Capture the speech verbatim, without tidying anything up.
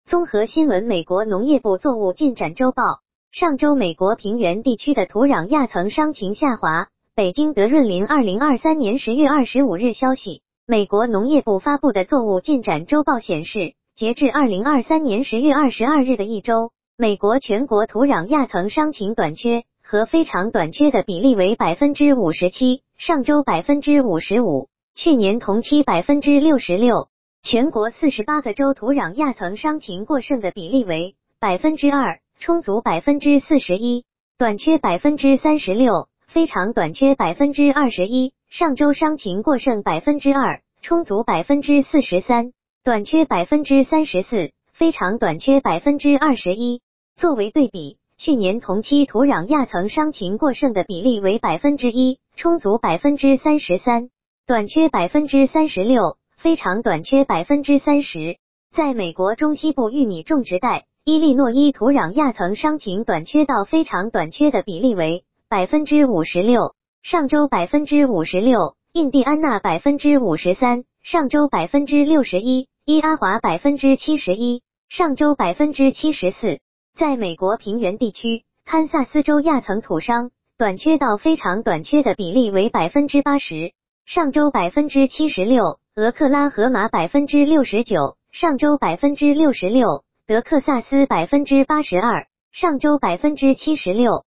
综合新闻：美国农业部作物进展周报。上周，美国平原地区的土壤亚层商情下滑。北京德润林二零二三年十月二十五日消息，美国农业部发布的作物进展周报显示，截至二零二三年十月二十二日的一周，美国全国土壤亚层商情短缺和非常短缺的比例为 百分之五十七， 上周 百分之五十五， 去年同期 百分之六十六。全国四十八个州土壤亚层商情过剩的比例为 百分之二， 充足 百分之四十一， 短缺 百分之三十六， 非常短缺 百分之二十一。上周商情过剩 百分之二， 充足 百分之四十三， 短缺 百分之三十四， 非常短缺 百分之二十一。作为对比，去年同期土壤亚层商情过剩的比例为 百分之一， 充足 百分之三十三， 短缺 百分之三十六，非常短缺 百分之三十。 在美国中西部玉米种植带，伊利诺伊土壤亚层商情短缺到非常短缺的比例为 百分之五十六， 上周 百分之五十六， 印第安纳 百分之五十三， 上周 百分之六十一， 伊阿华 百分之七十一， 上周 百分之七十四。 在美国平原地区，堪萨斯州亚层土商短缺到非常短缺的比例为 百分之八十， 上周 百分之七十六，俄克拉荷马 百分之六十九， 上周 百分之六十六， 德克萨斯 百分之八十二， 上周 百分之七十六。